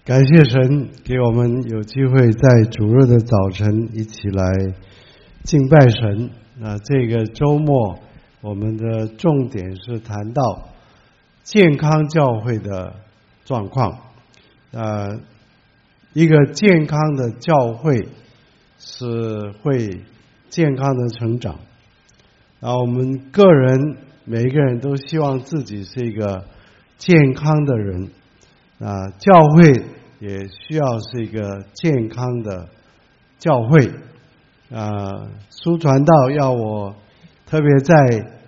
感谢神给我们有机会在主日的早晨一起来敬拜神。这个周末我们的重点是谈到健康教会的状况。一个健康的教会是会健康的成长。我们个人每一个人都希望自己是一个健康的人。教会也需要是一个健康的教会。书传道要我特别在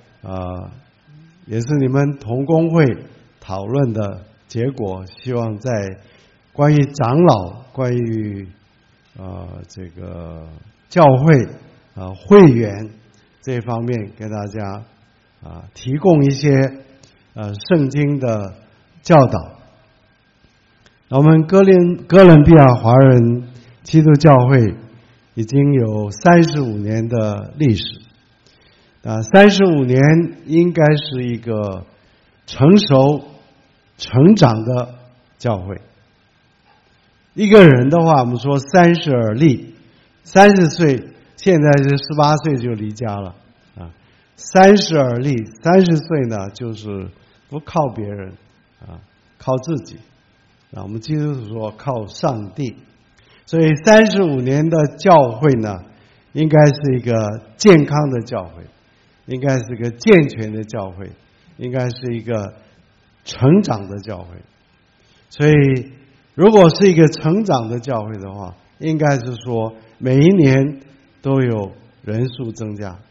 也是你们同工会讨论的结果，希望在关于长老、关于这个教会会员这方面给大家提供一些圣经的教导。我们哥伦比亚华人基督教会已经有35年的历史。35年应该是一个成熟成长的教会。一个人的话，我们说30而立，30岁，现在是18岁就离家了30而立，30岁呢就是不靠别人靠自己。我们基督徒说靠上帝。所以35年的教会呢，应该是一个健康的教会，应该是一个健全的教会，应该是一个成长的教会。所以如果是一个成长的教会的话，应该是说每一年都有人数增加。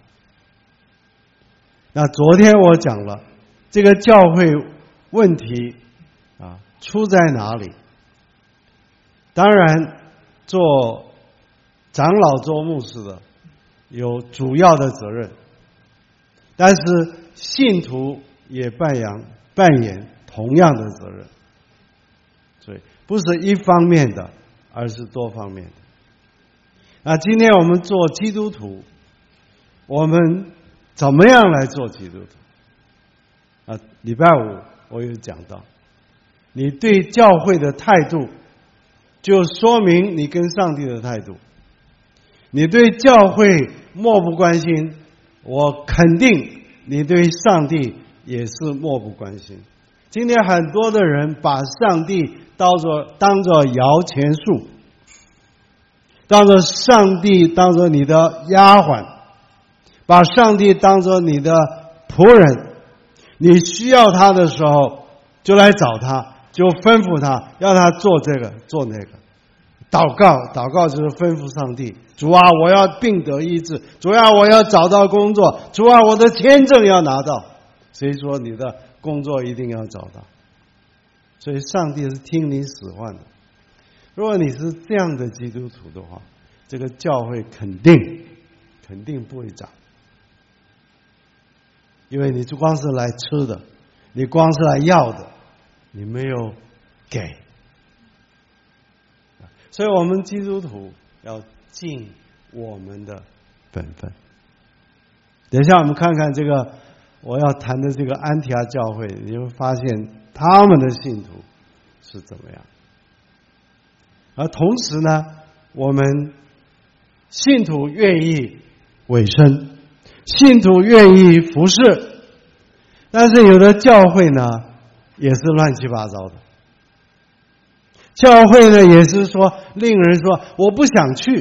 昨天我讲了这个教会问题出在哪里？当然做长老做牧师的有主要的责任，但是信徒也扮演同样的责任。所以不是一方面的，而是多方面的。今天我们做基督徒，我们怎么样来做基督徒？礼拜五我有讲到，你对教会的态度就说明你跟上帝的态度。你对教会漠不关心，我肯定你对上帝也是漠不关心。今天很多的人把上帝当作摇钱树，当作上帝当作你的丫鬟，把上帝当作你的仆人。你需要他的时候就来找他，就吩咐他，要他做这个做那个。祷告就是吩咐上帝，主啊，我要病得医治，主啊，我要找到工作，主啊，我的签证要拿到。谁说你的工作一定要找到？所以上帝是听你使唤的。如果你是这样的基督徒的话，这个教会肯定不会长。因为你光是来吃的，你光是来要的，你没有给。所以我们基督徒要尽我们的本分。等一下我们看看这个我要谈的这个安提阿教会，你会发现他们的信徒是怎么样。而同时呢，我们信徒愿意委身，信徒愿意服侍，但是有的教会呢也是乱七八糟的。教会呢也是说令人说我不想去。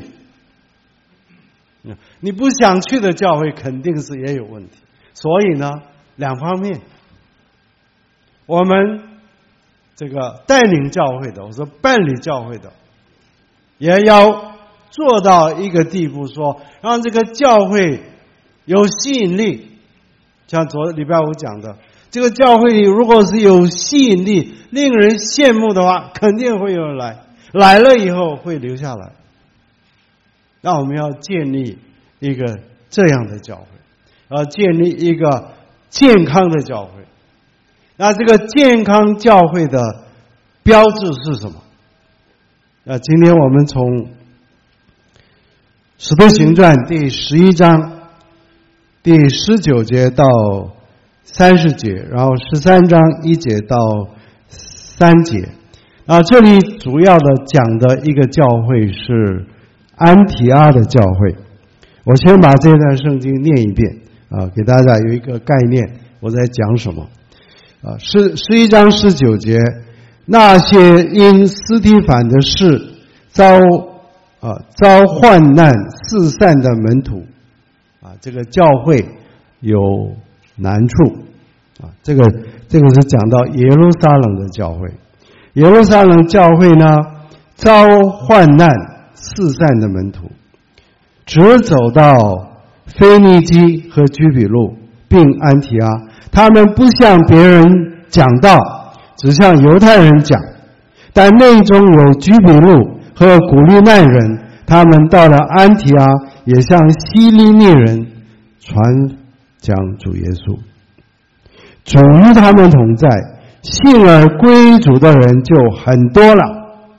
你不想去的教会肯定是也有问题。所以呢两方面，我们这个带领教会的，我说办理教会的，也要做到一个地步，说让这个教会有吸引力。像昨礼拜五讲的，这个教会里如果是有吸引力，令人羡慕的话，肯定会有人来了以后会留下来。那我们要建立一个这样的教会，要建立一个健康的教会。那这个健康教会的标志是什么？今天我们从使徒行传第11章第19节到30节，然后13章1节到3节， 这里主要的讲的一个教会是安提阿的教会。我先把这段圣经念一遍给大家有一个概念，我在讲什么。11章19节，那些因斯提反的事遭患难四散的门徒这个教会有难处这个是讲到耶路撒冷的教会。耶路撒冷教会呢，遭患难四散的门徒，只走到腓尼基和居比路并安提阿，他们不向别人讲道，只向犹太人讲，但内中有居比路和古利奈人，他们到了安提阿，也向希利尼人传讲主耶稣。主与他们同在，信而归主的人就很多了。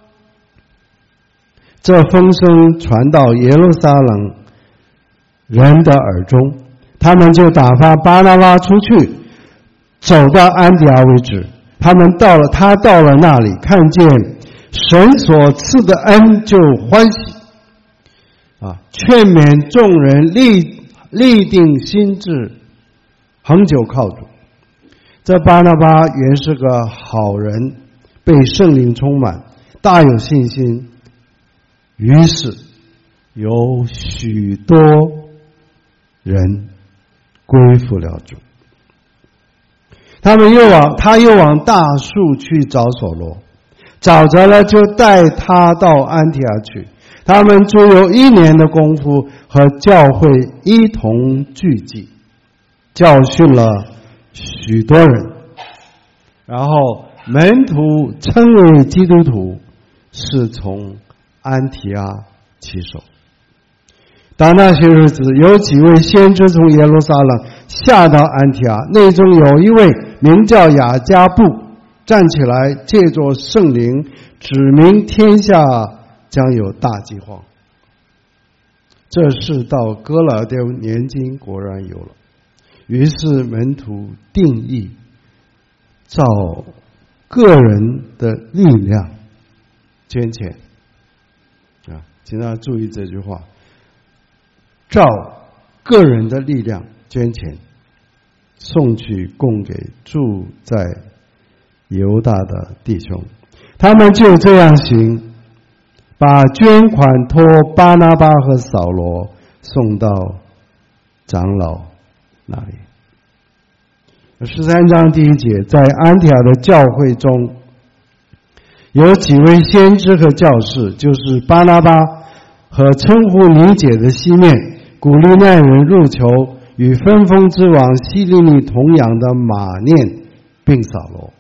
这风声传到耶路撒冷人的耳中，他们就打发巴拿巴出去，走到安提阿为止。他到了那里，看见神所赐的恩，就欢喜劝勉众人立定心志，恒久靠主。这巴拿巴原是个好人，被圣灵充满，大有信心，于是有许多人归服了主。他又往大树去找所罗，找着了就带他到安提阿去。他们足有1年的功夫，和教会一同聚集，教训了许多人。然后门徒称为基督徒，是从安提阿起手。当那些日子，有几位先知从耶路撒冷下到安提阿，内中有一位名叫雅加布，站起来借着圣灵指明天下将有大饥荒。这事到哥老丢年间果然有了，于是门徒定义照个人的力量捐钱请大家注意这句话，照个人的力量捐钱，送去供给住在犹大的弟兄。他们就这样行，把捐款托巴拿巴和扫罗送到长老那里。13章第1节，在安提阿的教会中，有几位先知和教士，就是巴拿巴和称呼尼解的西面，古利奈人入囚，与分封之王希利尼同养的马念并扫罗。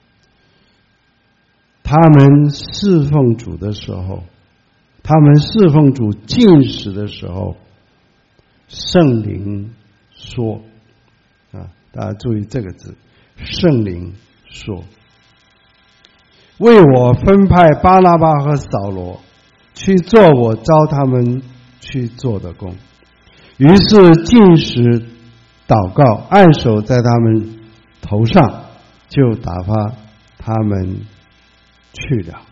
他们侍奉主的时候，他们侍奉主禁食的时候，圣灵说大家注意这个字，圣灵说，为我分派巴拿巴和扫罗去做我召他们去做的工。于是禁食祷告，按手在他们头上，就打发他们去了。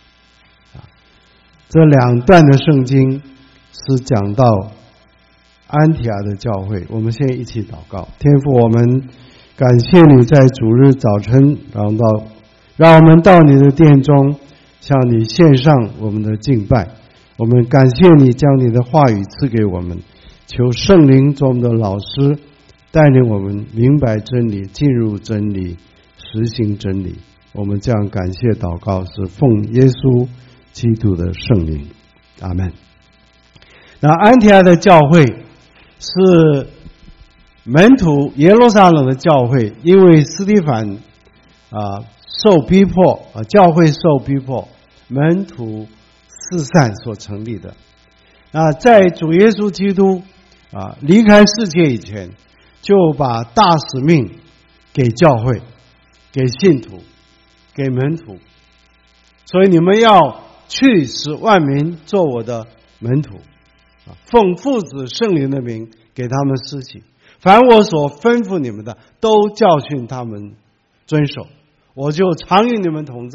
这2段的圣经是讲到安提阿的教会。我们先一起祷告。天父，我们感谢你在主日早晨让我们到你的殿中向你献上我们的敬拜。我们感谢你将你的话语赐给我们，求圣灵做我们的老师，带领我们明白真理，进入真理，实行真理。我们这样感谢祷告，是奉耶稣基督的圣灵，阿们。那安提阿的教会是门徒耶路撒冷的教会，因为司提反受逼迫教会受逼迫，门徒四散所成立的。那在主耶稣基督离开世界以前，就把大使命给教会，给信徒，给门徒。所以你们要去，使万民做我的门徒，奉父子圣灵的名给他们施洗，凡我所吩咐你们的，都教训他们遵守。我就常与你们同在，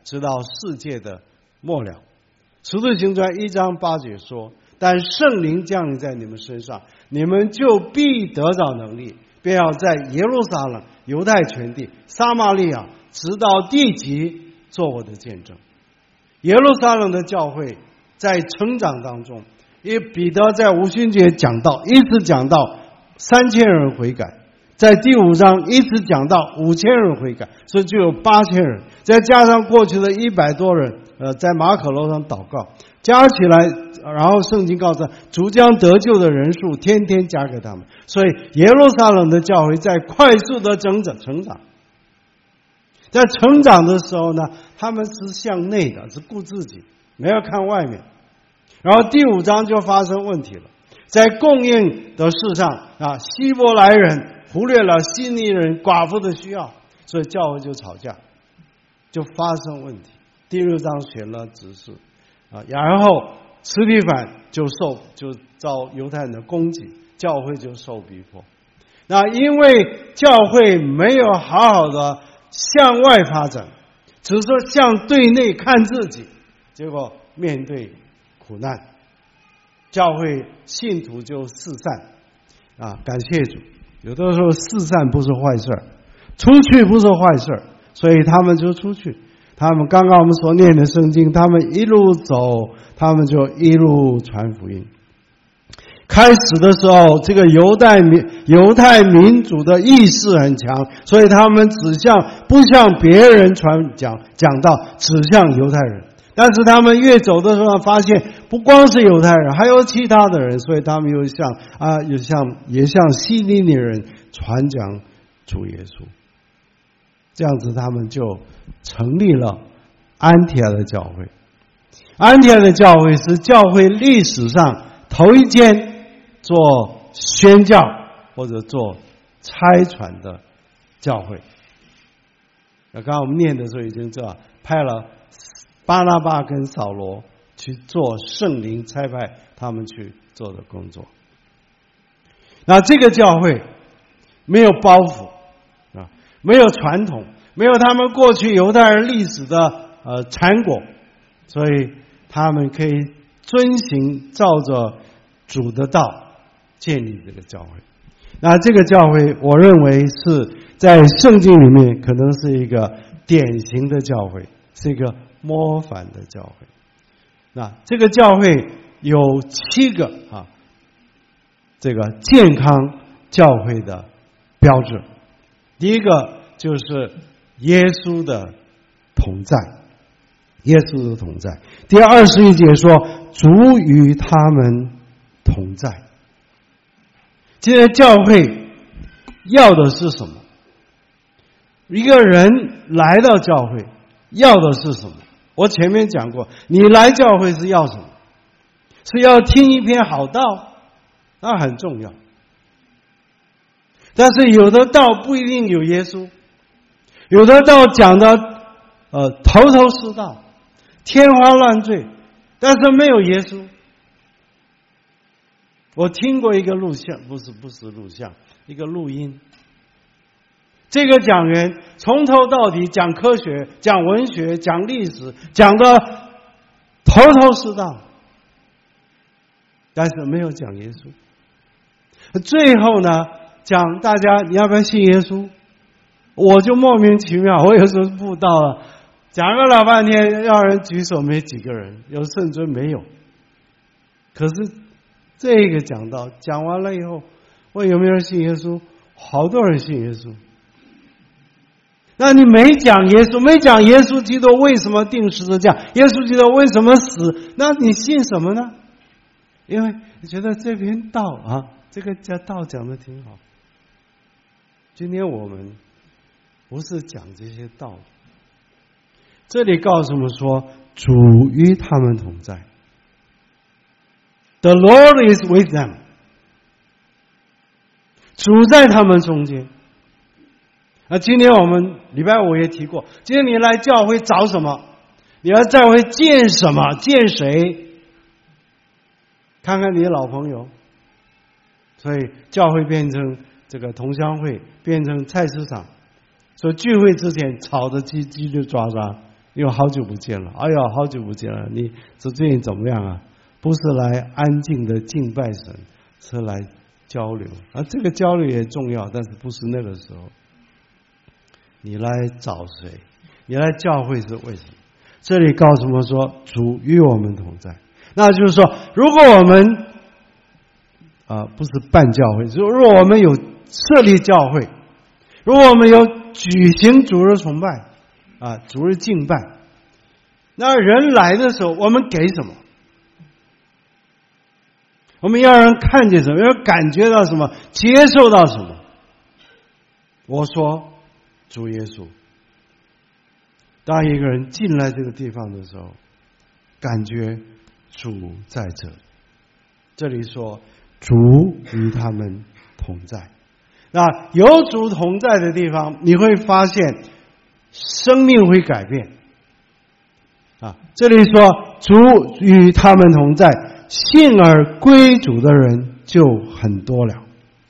直到世界的末了。使徒行传1章8节说：但圣灵降临在你们身上，你们就必得着能力，便要在耶路撒冷、犹太全地、撒玛利亚，直到地极，做我的见证。耶路撒冷的教会在成长当中，因为彼得在五旬节讲道，一直讲到3000人悔改，在第5章一直讲到5000人悔改，所以就有8000人，再加上过去的100多人在马可楼上祷告，加起来，然后圣经告诉他主将得救的人数天天加给他们，所以耶路撒冷的教会在快速的成长。在成长的时候呢，他们是向内的，是顾自己，没有看外面。然后第5章就发生问题了，在供应的事上希伯来人忽略了希尼人寡妇的需要，所以教会就吵架，就发生问题。第6章选了执事然后司提反就遭犹太人的攻击，教会就受逼迫。那因为教会没有好好的向外发展，只是向对内看自己，结果面对苦难，教会信徒就四散感谢主，有的时候四散不是坏事，出去不是坏事，所以他们就出去。他们刚刚我们所念的圣经，他们一路走，他们就一路传福音。开始的时候，这个犹太民族的意识很强，所以他们不向别人讲道，只向犹太人。但是他们越走的时候，发现不光是犹太人，还有其他的人，所以他们也向希利尼人传讲主耶稣。这样子，他们就成立了安提阿的教会。安提阿的教会是教会历史上头一间做宣教或者做差传的教会。刚刚我们念的时候已经知道，派了巴拿巴跟扫罗去做圣灵差派他们去做的工作。那这个教会没有包袱没有传统，没有他们过去犹太人历史的缠裹，所以他们可以遵行照着主的道建立这个教会。那这个教会我认为是在圣经里面可能是一个典型的教会，是一个模范的教会。那这个教会有7个这个健康教会的标志。第一个就是耶稣的同在，耶稣的同在。第21节说主与他们同在。今天教会要的是什么？一个人来到教会要的是什么？我前面讲过，你来教会是要什么？是要听一篇好道，那很重要。但是有的道不一定有耶稣，有的道讲的头头是道，天花乱坠，但是没有耶稣。我听过一个录像，不是录像，一个录音。这个讲员从头到底讲科学、讲文学、讲历史，讲的头头是道，但是没有讲耶稣。最后呢，讲大家你要不要信耶稣？我就莫名其妙，我有时候布道了，讲了老半天，让人举手没几个人，有甚至没有。可是这个讲完了以后，问有没有人信耶稣？好多人信耶稣。那你没讲耶稣，没讲耶稣基督为什么定十字架，耶稣基督为什么死，那你信什么呢？因为你觉得这篇道这个道讲的挺好。今天我们不是讲这些道，这里告诉我们说主与他们同在， The Lord is with them， 主在他们中间。今天我们礼拜5也提过，今天你来教会找什么？你要教会见什么？见谁？看看你的老朋友。所以教会变成这个同乡会，变成菜市场。所以聚会之前吵得叽叽就抓抓， 因为好久不见了，哎呀，好久不见了，你最近怎么样啊？不是来安静的敬拜神，是来交流啊。这个交流也重要，但是不是那个时候。你来找谁？你来教会是为什么？这里告诉我们说，主与我们同在。那就是说，如果我们不是办教会，如果我们有设立教会，如果我们有举行主日崇拜主日敬拜，那人来的时候，我们给什么？我们要让人看见什么？要感觉到什么？接受到什么？我说主耶稣。当一个人进来这个地方的时候，感觉主在这里。这里说主与他们同在。那有主同在的地方，你会发现生命会改变这里说主与他们同在，信而归主的人就很多了。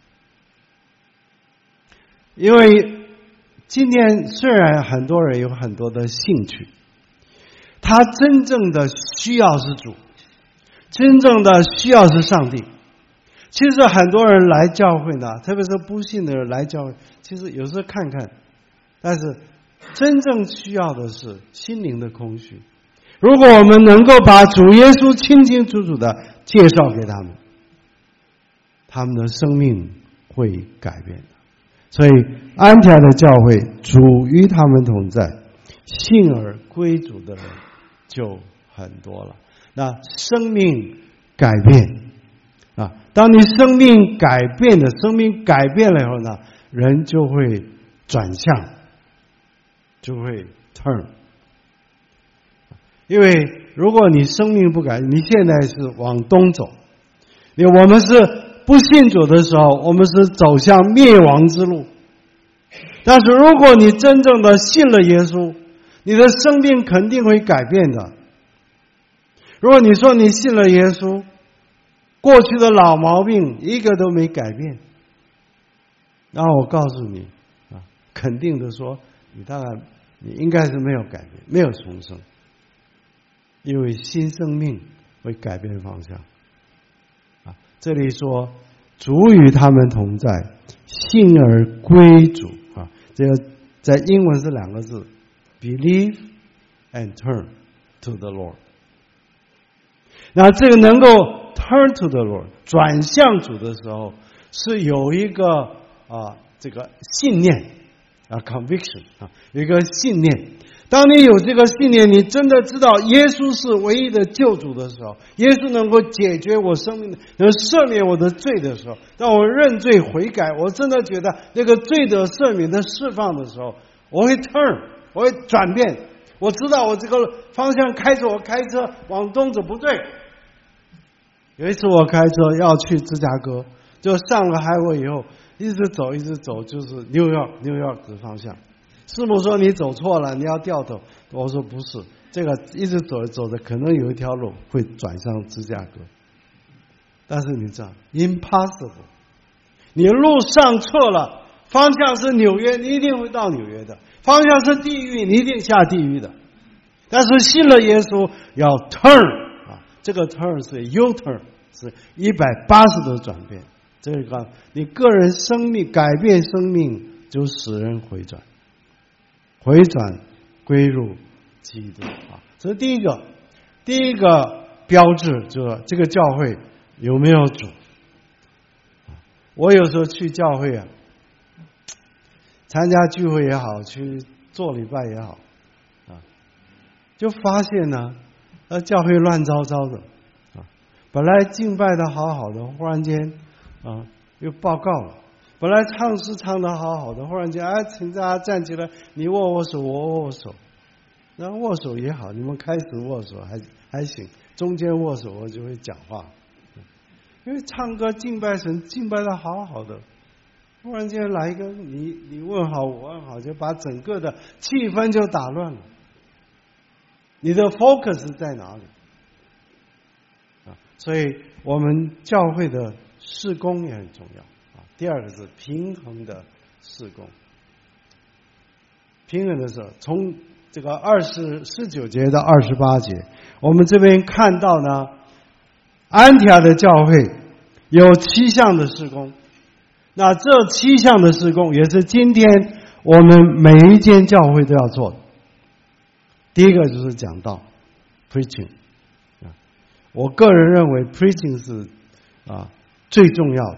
因为今天虽然很多人有很多的兴趣，他真正的需要是主，真正的需要是上帝。其实很多人来教会呢，特别是不信的人来教会，其实有时候看看，但是真正需要的是心灵的空虚。如果我们能够把主耶稣清清楚楚的介绍给他们，他们的生命会改变的。所以安提阿的教会，主与他们同在，信而归主的人就很多了。那生命改变当你生命改变了以后呢，人就会转向，就会 turn。因为如果你生命不改，你现在是往东走，我们是不信主的时候，我们是走向灭亡之路。但是如果你真正的信了耶稣，你的生命肯定会改变的。如果你说你信了耶稣，过去的老毛病一个都没改变，那我告诉你肯定的说，你应该是没有改变，没有重生。因为新生命会改变方向这里说主与他们同在，信而归主这个在英文是两个字 believe and turn to the Lord。 那这个能够 turn to the Lord 转向主的时候，是有一个这个信念conviction 有一个信念。当你有这个信念，你真的知道耶稣是唯一的救主的时候，耶稣能够解决我生命的，能赦免我的罪的时候，当我认罪悔改，我真的觉得那个罪的赦免的释放的时候，我会 turn， 我会转变。我知道我这个方向我开车往东走不对。有一次我开车要去芝加哥，就上了highway以后，一直走，就是 New York 的方向。师母说你走错了，你要掉头。我说不是，这个一直走着可能有一条路会转向芝加哥。但是你知道 impossible， 你路上错了，方向是纽约，你一定会到纽约的；方向是地狱，你一定下地狱的。但是信了耶稣要 turn 这个 turn 是 U turn， 是180度转变。这个你个人生命改变生命，就使人回转归入基督这是第一个标志，就是这个教会有没有主。我有时候去教会参加聚会也好，去做礼拜也好就发现呢教会乱糟糟的本来敬拜的好好的，忽然间又报告了。本来唱诗唱得好好的，忽然间请大家站起来，你握我手，我握我手。那握手也好，你们开始握手还行，中间握手我就会讲话。因为唱歌敬拜神敬拜得好好的，忽然间来一个你问好我问好，就把整个的气氛就打乱了。你的 focus 在哪里所以我们教会的事工也很重要第二个是平衡的事工。平衡的时候，从这个19节到28节，我们这边看到呢，安提阿的教会有7项的事工。那这7项的事工也是今天我们每一间教会都要做的。第一个就是讲道 preaching， 我个人认为 preaching 是最重要的，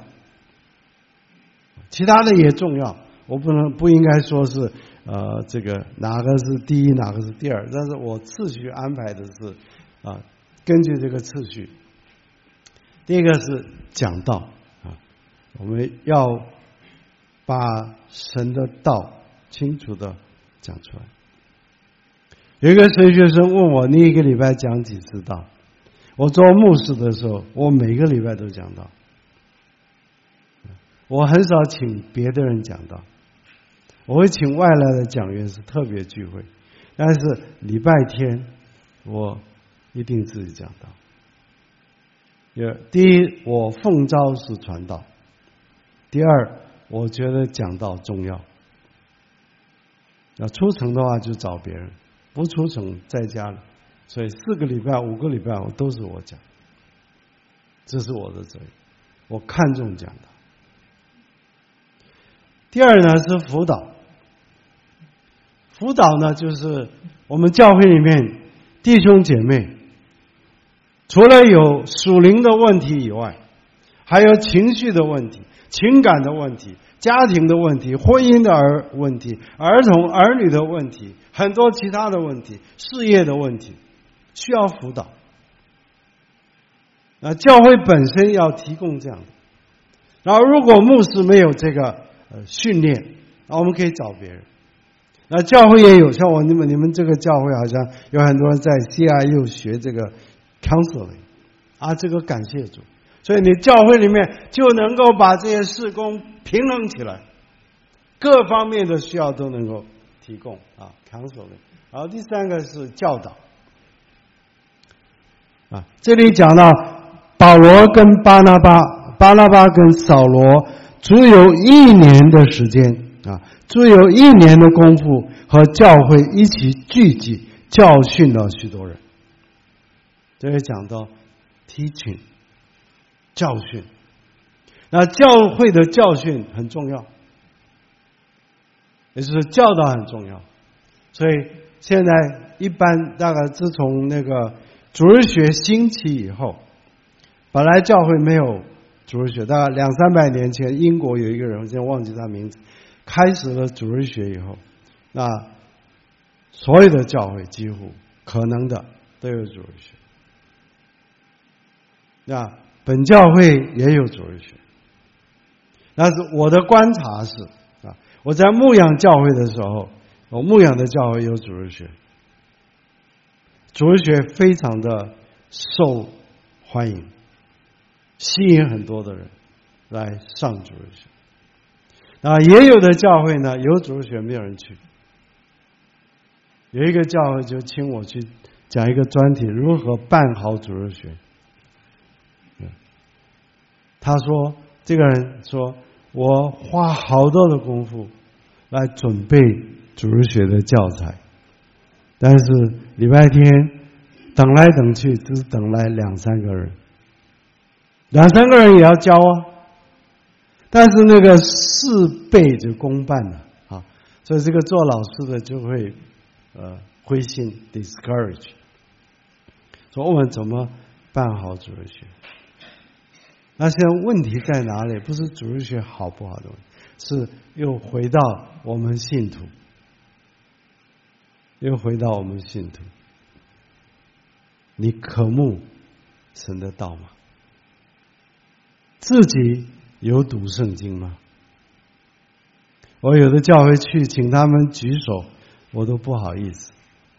其他的也重要，我不应该说是这个哪个是第一哪个是第二，但是我次序安排的是根据这个次序。第一个是讲道我们要把神的道清楚的讲出来。有一个神学生问我，你一个礼拜讲几次道？我做牧师的时候，我每个礼拜都讲道。我很少请别的人讲道，我会请外来的讲员，是特别聚会，但是礼拜天我一定自己讲道。第一，我奉召是传道；第二，我觉得讲道重要。要出城的话就找别人，不出城在家里，所以4个礼拜、5个礼拜都是我讲，这是我的责任，我看重讲道。第二呢是辅导，辅导呢就是我们教会里面弟兄姐妹，除了有属灵的问题以外，还有情绪的问题、情感的问题、家庭的问题、婚姻的问题、儿童儿女的问题，很多其他的问题、事业的问题，需要辅导。教会本身要提供这样的。然后如果牧师没有这个训练，我们可以找别人。那教会也有，像你们这个教会好像有很多人在 CRU 学这个 counseling 这个感谢主，所以你教会里面就能够把这些事工平衡起来，各方面的需要都能够提供counseling。然后第三个是教导这里讲到保罗跟巴拿巴跟扫罗足有1年的时间足有1年的功夫和教会一起聚集，教训了许多人。这里讲到 teaching 教训，那教会的教训很重要，也就是教导很重要。所以现在一般大概自从那个主日学兴起以后，本来教会没有主日学，大概200-300年前，英国有一个人，我现在忘记他名字，开始了主日学以后，那所有的教会几乎可能的都有主日学。那本教会也有主日学，但是我的观察是我在牧养教会的时候，我牧养的教会有主日学，主日学非常的受欢迎，吸引很多的人来上主日学。也有的教会呢，有主日学没有人去。有一个教会就请我去讲一个专题，如何办好主日学。他说，这个人说，我花好多的功夫来准备主日学的教材，但是礼拜天等来等去只等来2-3个人，2-3个人也要教但是那个4倍就公办了所以这个做老师的就会灰心 discourage， 说我们怎么办好主日学？那现在问题在哪里？不是主日学好不好的问题，是又回到我们信徒，你渴慕神的道吗？自己有读圣经吗？我有的教会去请他们举手，我都不好意思。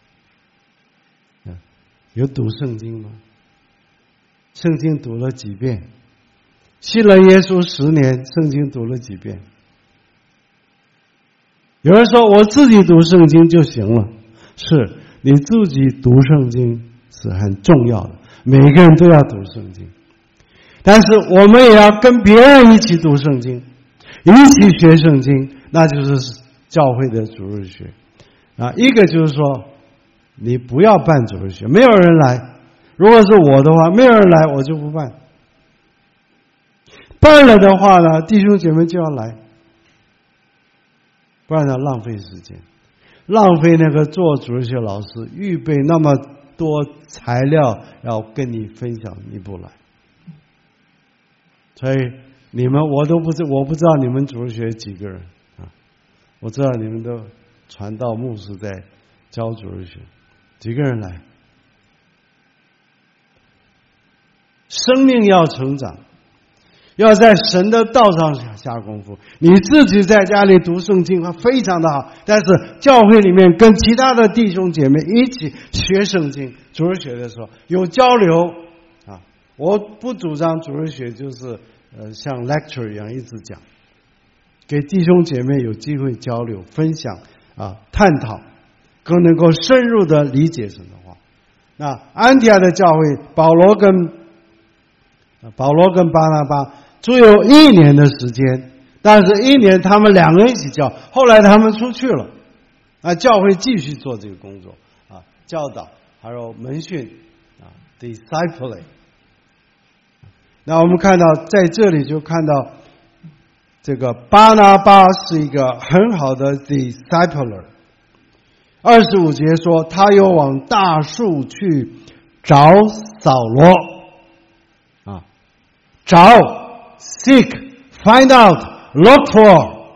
有读圣经吗？圣经读了几遍？信了耶稣10年，圣经读了几遍？有人说我自己读圣经就行了，是你自己读圣经是很重要的，每个人都要读圣经，但是我们也要跟别人一起读圣经，一起学圣经，那就是教会的主日学。 一个就是说，你不要办主日学，没有人来。如果是我的话，没有人来，我就不办。办了的话呢，弟兄姐妹就要来，不然要浪费时间，浪费那个做主日学老师预备那么多材料要跟你分享，你不来。所以你们我不知道你们主日学几个人啊？我知道你们都传道牧师在教主日学，几个人来？生命要成长，要在神的道上下功夫。你自己在家里读圣经非常的好，但是教会里面跟其他的弟兄姐妹一起学圣经，主日学的时候有交流啊。我不主张主日学就是像 lecture 一样一直讲，给弟兄姐妹有机会交流、分享啊、探讨，更能够深入的理解神的话。那安提阿的教会，保罗跟巴拿巴只有1年的时间，但是1年他们2个人一起教，后来他们出去了，教会继续做这个工作啊，教导还有门训啊 ，discipling。那我们看到在这里就看到这个巴拿巴是一个很好的 discipler。25节说，他又往大树去找扫罗啊，找 seek find out look for。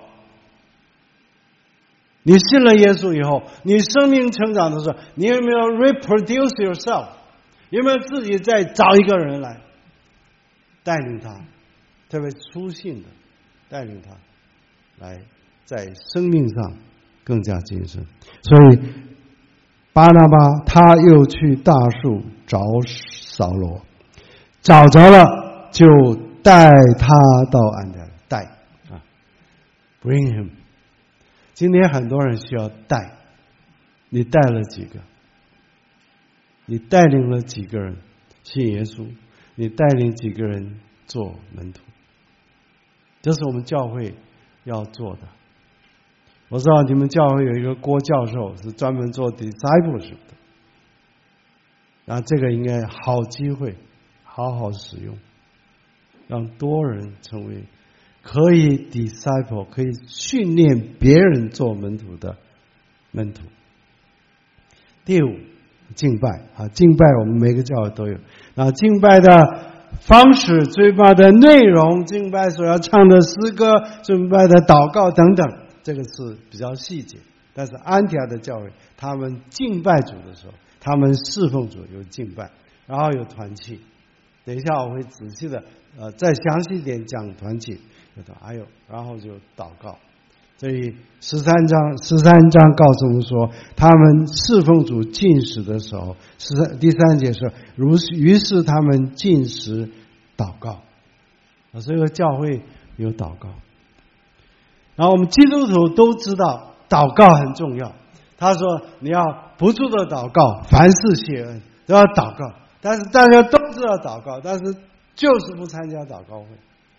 你信了耶稣以后，你生命成长的时候，你有没有 reproduce yourself？ 有没有自己再找一个人来带领他，特别粗信的带领他来在生命上更加谨慎。所以巴拿巴他又去大树找扫罗，找着了就带他到安提阿，带啊 ，bring him。今天很多人需要带，你带了几个？你带领了几个人信耶稣？你带领几个人做门徒？这是我们教会要做的。我知道你们教会有一个郭教授是专门做 discipleship 的，那这个应该好机会，好好使用，让多人成为可以 disciple， 可以训练别人做门徒的门徒。第5，敬拜啊，敬拜我们每个教会都有。那敬拜的方式、敬拜的内容、敬拜所要唱的诗歌、敬拜的祷告等等，这个是比较细节。但是安提阿的教会，他们敬拜主的时候，他们侍奉主有敬拜，然后有团契。等一下我会仔细的再详细一点讲团契，还有然后就祷告。所以13章告诉我们说，他们侍奉主禁食的时候，第3节说，于是他们禁食祷告。所以教会有祷告。然后我们基督徒都知道祷告很重要。他说你要不住的祷告，凡事谢恩，都要祷告。但是大家都知道祷告，但是就是不参加祷告会。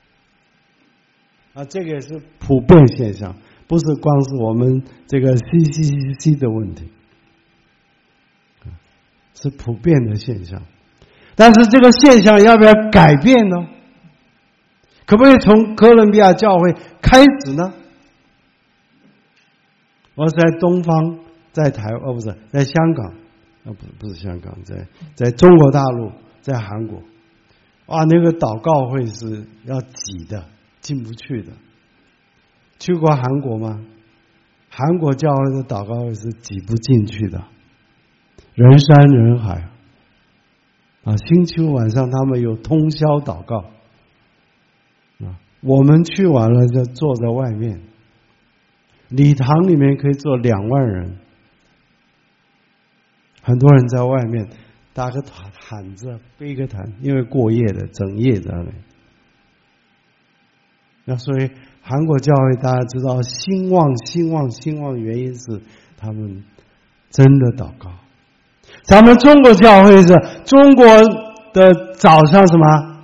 这个也是普遍现象，不是光是我们这个 CCCC 的问题，是普遍的现象。但是这个现象要不要改变呢？可不可以从哥伦比亚教会开始呢？我在东方，在不是在香港，不是香港，在中国大陆，在韩国，那个祷告会是要挤的，进不去的。去过韩国吗？韩国教会的祷告会是挤不进去的，人山人海。星期五晚上他们有通宵祷告，我们去完了就坐在外面，礼堂里面可以坐2万人，很多人在外面搭个毯子，背个毯，因为过夜的，整夜在那里。那所以韩国教会大家知道兴旺，原因是他们真的祷告。咱们中国教会是中国的早上什么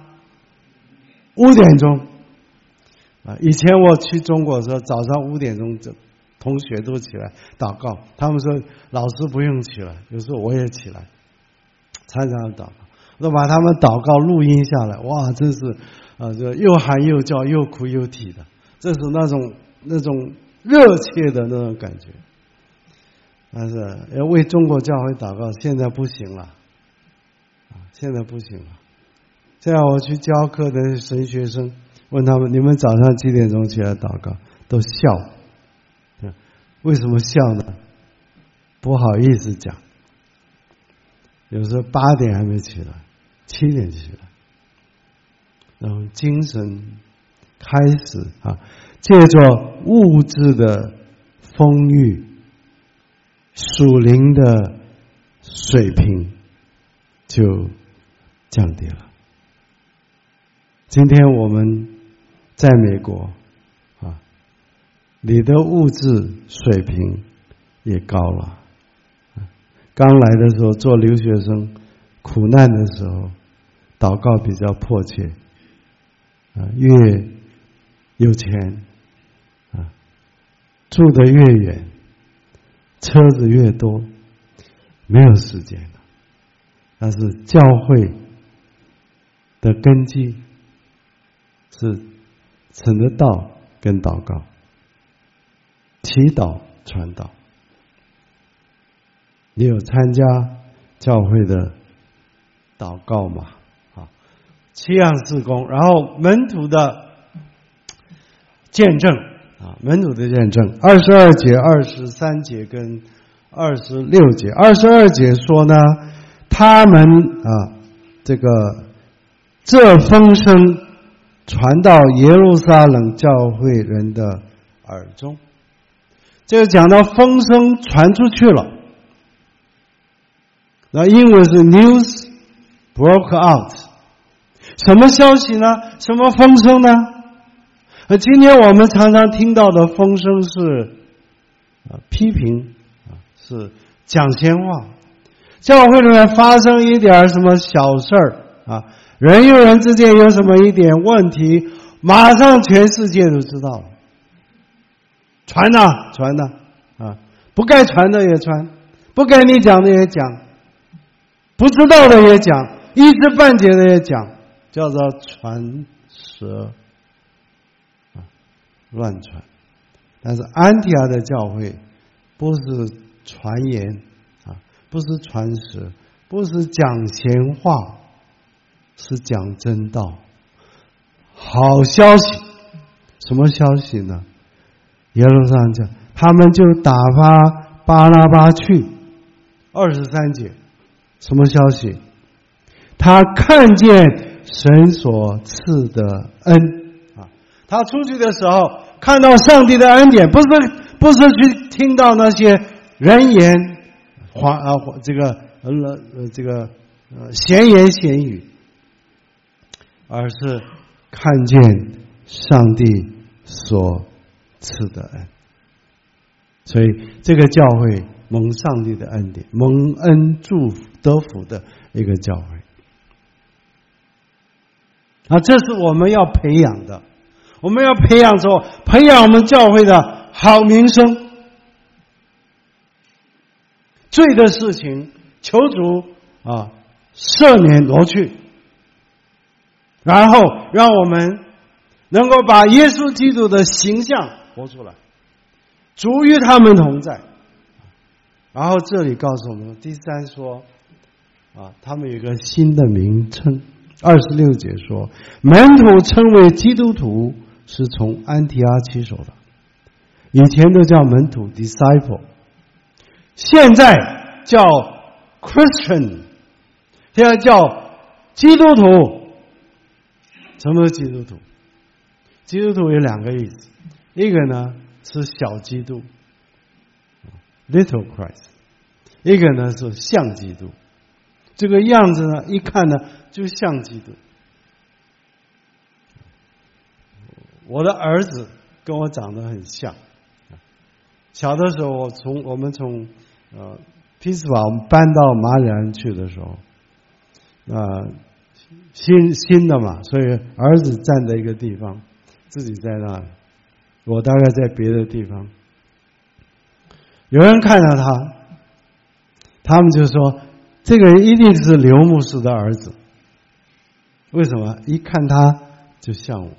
5点钟以前我去中国的时候，早上5点钟就同学都起来祷告。他们说老师不用起来，有时候我也起来参加祷告，我都把他们祷告录音下来。哇，真是这又喊又叫，又哭又啼的，这是那种热切的那种感觉。但是要为中国教会祷告，现在不行了，现在不行了。现在我去教课的神学生，问他们：你们早上几点钟起来祷告？都笑。为什么笑呢？不好意思讲。有时候8点还没起来，7点起来，然后精神开始借着物质的丰裕，属灵的水平就降低了。今天我们在美国你的物质水平也高了。刚来的时候做留学生，苦难的时候，祷告比较迫切。越有钱住得越远，车子越多，没有时间了。但是教会的根基是神的道跟祷告，祈祷传道。你有参加教会的祷告吗？7样事工，然后门徒的见证门徒的见证，22节、23节跟26节。22节说呢，他们这风声传到耶路撒冷教会人的耳中。这个讲到风声传出去了，那英文是 news broke out。 什么消息呢？什么风声呢？今天我们常常听到的风声是批评，是讲闲话。教会里面发生一点什么小事儿人与人之间有什么一点问题，马上全世界都知道了，传不该传的也传，不该你讲的也讲，不知道的也讲，一知半解的也讲，叫做传舌乱传。但是安提阿的教会不是传言不是传舌，不是讲闲话，是讲真道。好消息，什么消息呢？耶路撒冷讲，他们就打发巴拉巴去。23节，什么消息？他看见神所赐的恩他出去的时候看到上帝的恩典，不是去听到那些人言闲言闲语，而是看见上帝所赐的恩。所以这个教会蒙上帝的恩典，蒙恩祝福得福的一个教会这是我们要培养的。我们要培养我们教会的好名声。罪的事情求主赦免挪去，然后让我们能够把耶稣基督的形象活出来，主与他们同在。然后这里告诉我们，第3说他们有一个新的名称。26节说，门徒称为基督徒是从安提阿起手的，以前都叫门徒 disciple， 现在叫 Christian， 现在叫基督徒。什么是基督徒？基督徒有2个意思，一个呢是小基督 little Christ， 一个呢是像基督。这个样子呢一看呢就像基督。我的儿子跟我长得很像。小的时候我们从匹兹堡搬到马里兰去的时候新的嘛，所以儿子站在一个地方，自己在那里，我大概在别的地方。 有人看到他，他们就说这个人一定是刘牧师的儿子。为什么？一看他就像我。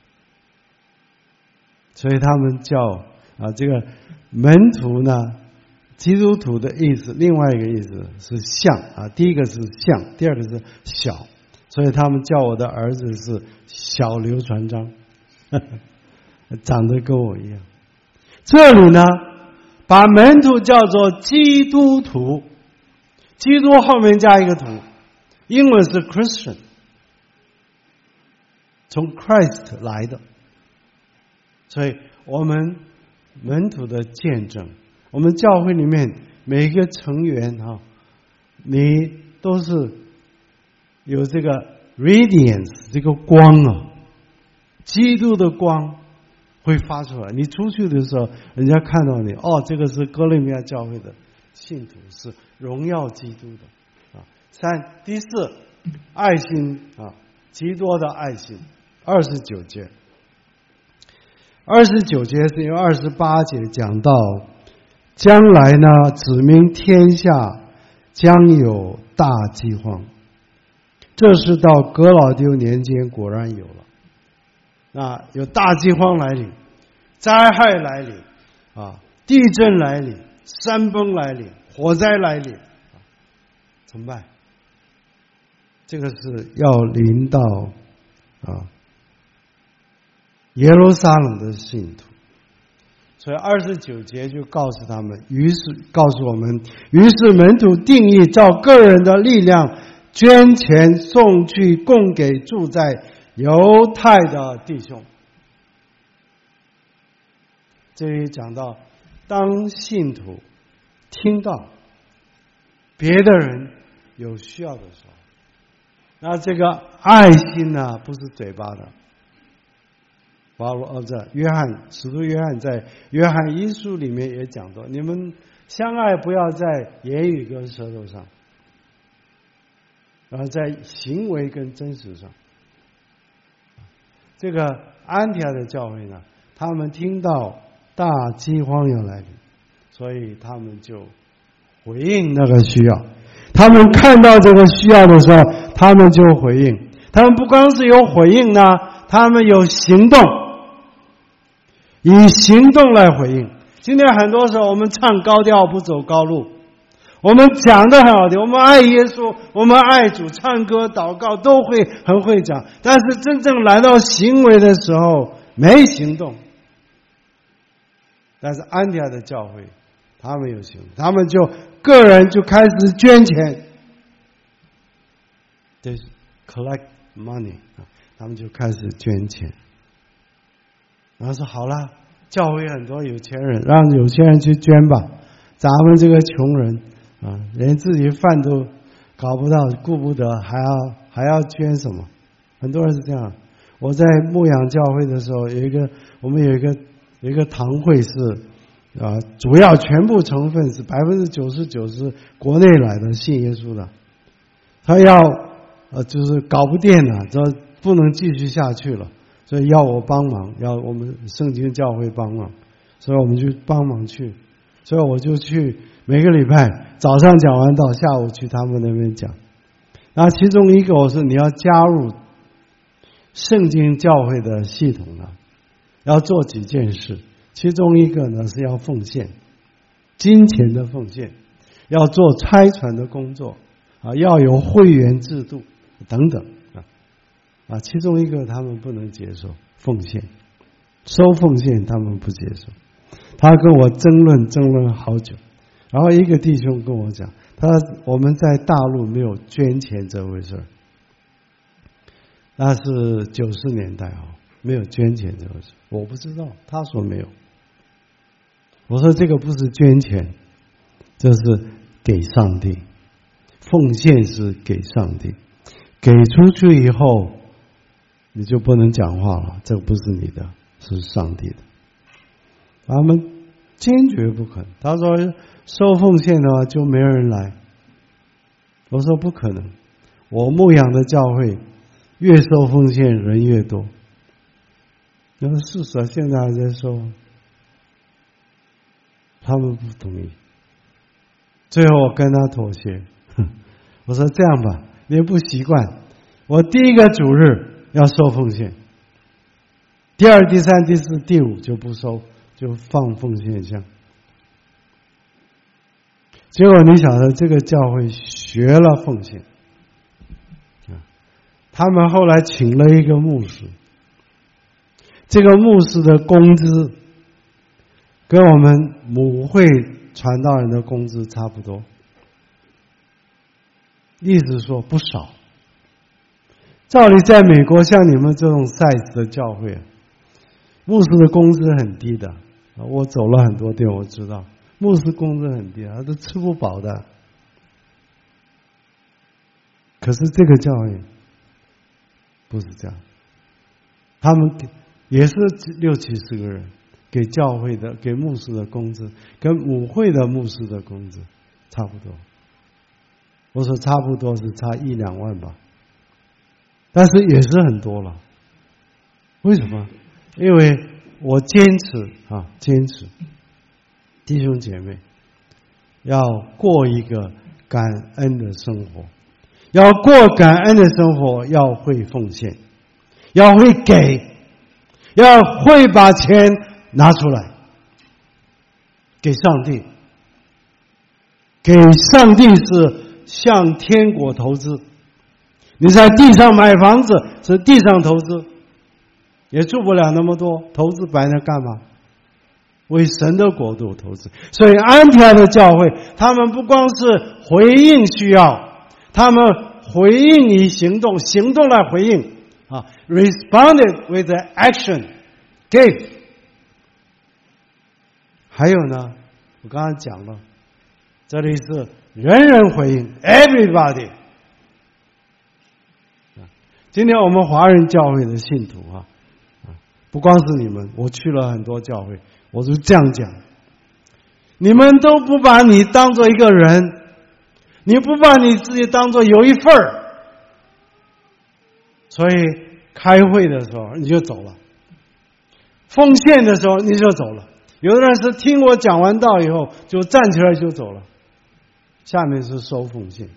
所以他们叫这个门徒呢，基督徒的意思，另外一个意思是像第一个是像，第二个是小，所以他们叫我的儿子是小刘传章，长得跟我一样。这里呢，把门徒叫做基督徒，基督后面加一个徒，英文是 Christian， 从 Christ 来的。所以我们门徒的见证，我们教会里面每一个成员你都是有这个 radiance， 这个光基督的光会发出来。你出去的时候，人家看到你，这个是哥林多教会的信徒，是荣耀基督的第四，爱心极多的爱心。29节，29节是因为28节讲到将来呢，指明天下将有大饥荒，这是到革老丢年间果然有了。有大饥荒来临，灾害来临地震来临，山崩来临，火灾来临怎么办？这个是要临到耶路撒冷的信徒。所以29节就告诉他们，告诉我们，于是门徒定义照个人的力量捐钱送去供给住在犹太的弟兄。这里讲到，当信徒听到别的人有需要的时候，那这个爱心呢，不是嘴巴的。使徒约翰在约翰一书里面也讲到，你们相爱不要在言语跟舌头上，而在行为跟真实上。这个安提阿的教会呢，他们听到大饥荒要来临，所以他们就回应那个需要。他们看到这个需要的时候，他们就回应。他们不光是有回应呢，他们有行动，以行动来回应。今天很多时候我们唱高调不走高路，我们讲得很好听，我们爱耶稣，我们爱主，唱歌祷告都很会讲，但是真正来到行为的时候没行动。但是安提阿的教会他们有行动，他们就个人就开始捐钱， They collect money， 他们就开始捐钱。然后说好了，教会很多有钱人，让有钱人去捐吧，咱们这个穷人连自己饭都搞不到，顾不得，还要捐什么？很多人是这样。我在牧养教会的时候，我们有一个堂会是主要全部成分是99%是国内来的信耶稣的，他要就是搞不定了，这不能继续下去了，所以要我帮忙，要我们圣经教会帮忙，所以我们就帮忙去。所以我就去每个礼拜早上讲完到下午去他们那边讲。那其中一个我说你要加入圣经教会的系统呢，要做几件事。其中一个呢是要奉献，金钱的奉献，要做差传的工作要有会员制度等等其中一个他们不能接受奉献，收奉献他们不接受。他跟我争论好久，然后一个弟兄跟我讲，我们在大陆没有捐钱这回事，那是90年代没有捐钱这回事，我不知道，他说没有。我说这个不是捐钱，这是给上帝，奉献是给上帝，给出去以后你就不能讲话了，这个不是你的，是上帝的。他们坚决不肯，他说收奉献的话就没人来。我说不可能，我牧养的教会越收奉献人越多。那么事实现在还在收， 他们不同意。最后我跟他妥协，我说这样吧，你也不习惯，我第一个主日要收奉献，第二、第三、第四、第五就不收，就放奉献箱。结果你晓得，这个教会学了奉献，他们后来请了一个牧师，这个牧师的工资跟我们母会传道人的工资差不多，意思说不少。照理在美国像你们这种 size 的教会，牧师的工资很低的，我走了很多店，我知道牧师工资很低，他都吃不饱的。可是这个教会不是这样，他们也是60-70个人，给教会的、给牧师的工资跟母会的牧师的工资差不多。我说差不多是差1-2万吧，但是也是很多了。为什么？因为我坚持弟兄姐妹要过一个感恩的生活，要过感恩的生活，要会奉献，要会给，要会把钱拿出来给上帝。给上帝是向天国投资，你在地上买房子是地上投资，也住不了那么多，投资白那干嘛？为神的国度投资。所以安提阿的教会，他们不光是回应需要，他们回应以行动来回应responded with the action give。 还有呢，我刚才讲了，这里是人人回应 everybody。 今天我们华人教会的信徒不光是你们，我去了很多教会，我就这样讲，你们都不把你当作一个人，你不把你自己当作有一份儿，所以开会的时候你就走了，奉献的时候你就走了。有的人是听我讲完道以后就站起来就走了，下面是收奉献。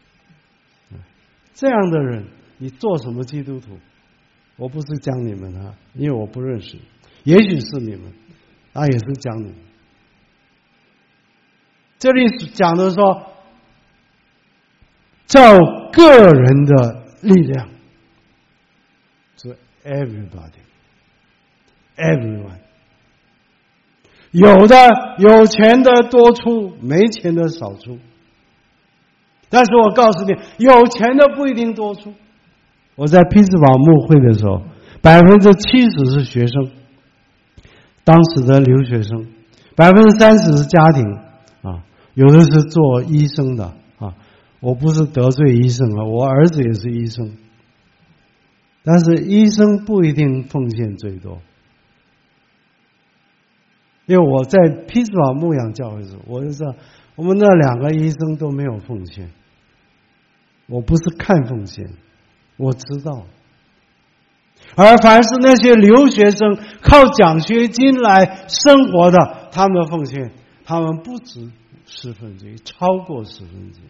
这样的人你做什么基督徒？我不是讲你们因为我不认识，也许是你们，也是讲你们。这里讲的说照个人的力量，是 everybody everyone。 有的有钱的多出，没钱的少出。但是我告诉你，有钱的不一定多出。我在匹兹堡牧会的时候，70%是学生，当时的留学生，30%是家庭有的是做医生的我不是得罪医生我儿子也是医生，但是医生不一定奉献最多。因为我在匹兹堡牧养教会的时候，我就知道我们那2个医生都没有奉献。我不是看奉献，我知道。而凡是那些留学生靠奖学金来生活的，他们的奉献，他们不止1/10，超过1/10。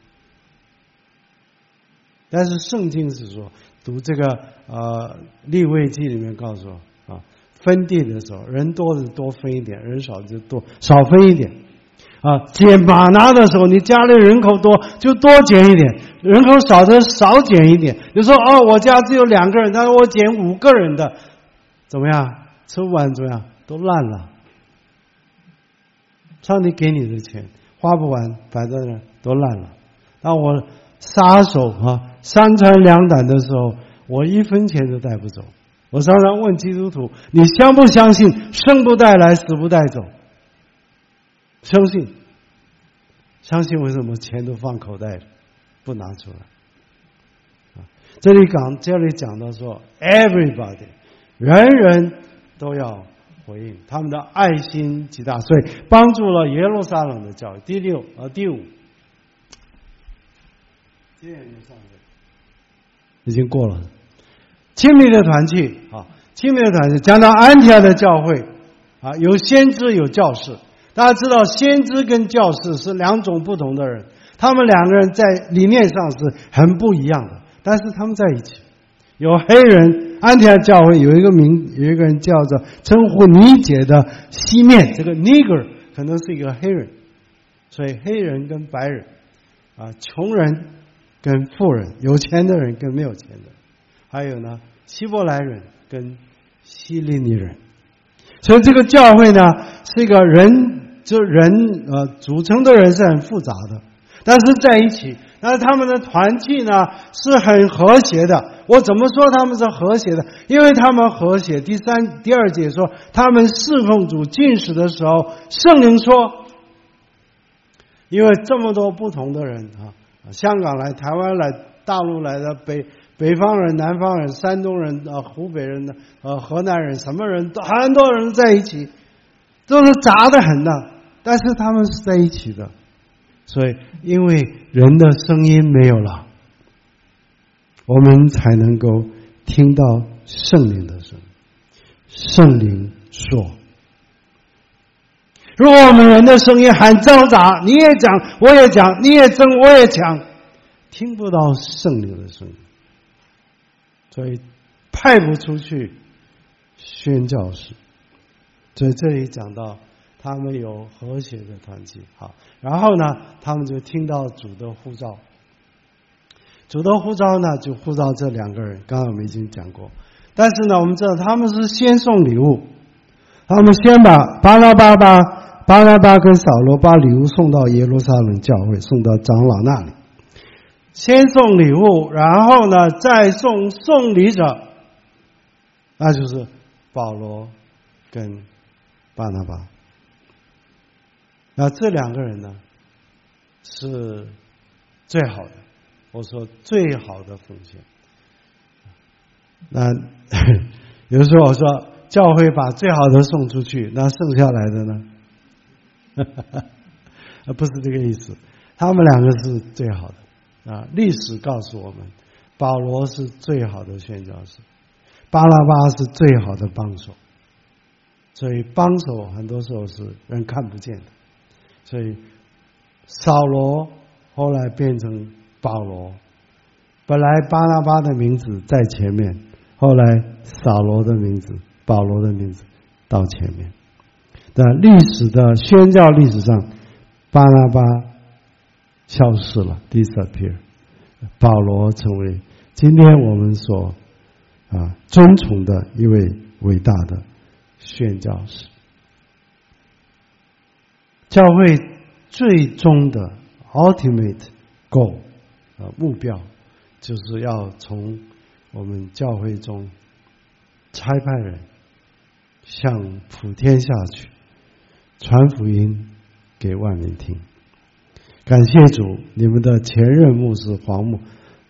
但是圣经是说，读这个利未记里面告诉我分地的时候，人多的多分一点，人少就少分一点。捡玛拿的时候，你家里人口多就多捡一点，人口少的少捡一点。你说我家只有2个人，但是我捡5个人的，怎么样？吃不完怎么样？都烂了。上帝给你的钱花不完，反正呢都烂了。当我撒手3餐2胆的时候，我1分钱都带不走。我常常问基督徒，你相不相信生不带来，死不带走？相信。相信为什么钱都放口袋里不拿出来？这里讲到说 everybody 人人都要回应，他们的爱心极大，所以帮助了耶路撒冷的教育。第5，今天就上已经过了。亲密的团契亲密的团契讲到安提阿的教会有先知有教士， 大家知道，先知跟教士是两种不同的人，他们两个人在理念上是很不一样的，但是他们在一起。有黑人，安提阿教会有一个人叫做称呼尼姐的西面，这个 nigger 可能是一个黑人，所以黑人跟白人穷人跟富人，有钱的人跟没有钱的人，还有呢希伯来人跟希利尼人。所以这个教会呢是一个组成的人是很复杂的，但是在一起，但是他们的团契呢是很和谐的。我怎么说他们是和谐的？因为他们和谐。第二节说，他们侍奉主禁食的时候，圣灵说，因为这么多不同的人香港来、台湾来、大陆来的北方人、南方人、山东人、湖北人、河南人，什么人都很多人在一起，都是杂得很的，但是他们是在一起的。所以因为人的声音没有了，我们才能够听到圣灵的声音。圣灵说，如果我们人的声音很嘈杂，你也讲我也讲，你也争我也讲，听不到圣灵的声音，所以派不出去宣教士。所以这里讲到他们有和谐的团契。好，然后呢他们就听到主的呼召。主的呼召呢就呼召这两个人，刚刚我们已经讲过。但是呢我们知道他们是先送礼物，他们先把巴拿巴跟扫罗把礼物送到耶路撒冷教会，送到长老那里，先送礼物，然后呢再送礼者，那就是保罗跟巴拿巴。那这两个人呢是最好的，我说最好的奉献。那有时候我说教会把最好的送出去，那剩下来的呢不是这个意思，他们两个是最好的历史告诉我们，保罗是最好的宣教士，巴拿巴是最好的帮手。所以帮手很多时候是人看不见的。所以扫罗后来变成保罗，本来巴拿巴的名字在前面，后来扫罗的名字、保罗的名字到前面。在历史的宣教历史上，巴拿巴消失了 disappear， 保罗成为今天我们所尊崇的一位伟大的宣教士。教会最终的 ultimate goal 目标，就是要从我们教会中差派人向普天下去，传福音给万民听。感谢主，你们的前任牧师黄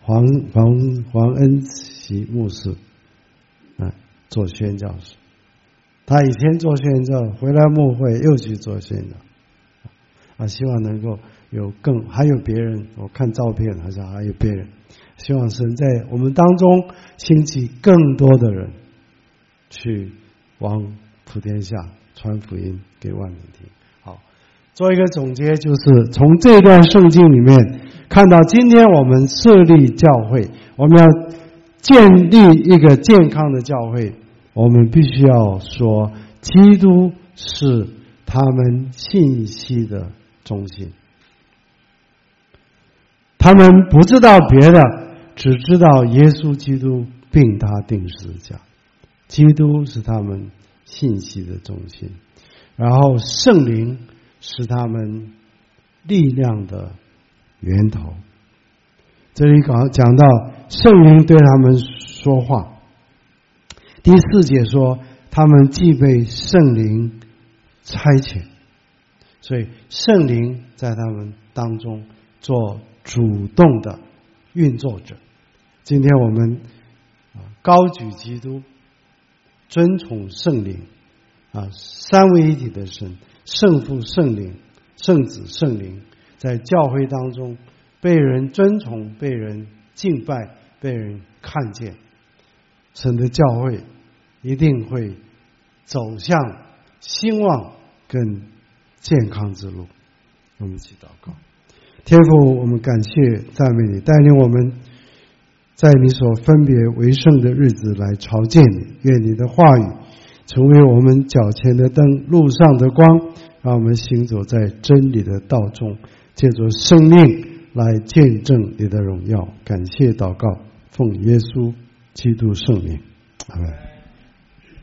恩琪牧师做宣教士，他以前做宣教，回来牧会又去做宣教。希望能够有还有别人，我看照片好像还有别人，希望神在我们当中兴起更多的人去往普天下传福音给万民听。好，做一个总结，就是从这段圣经里面看到，今天我们设立教会，我们要建立一个健康的教会，我们必须要说基督是他们信息的中心。他们不知道别的，只知道耶稣基督并他钉十字架，基督是他们信息的中心，然后圣灵是他们力量的源头。这里讲到圣灵对他们说话。第4节说他们既被圣灵差遣，所以圣灵在他们当中做主动的运作者。今天我们高举基督，尊崇圣灵三位一体的神，圣父、圣灵、圣子、圣灵，在教会当中被人尊崇、被人敬拜、被人看见，神的教会一定会走向兴旺跟健康之路。我们一起祷告。天父，我们感谢赞美你，带领我们在你所分别为圣的日子来朝见你。愿你的话语成为我们脚前的灯，路上的光，让我们行走在真理的道中，借着生命来见证你的荣耀。感谢祷告，奉耶稣基督圣名，阿们。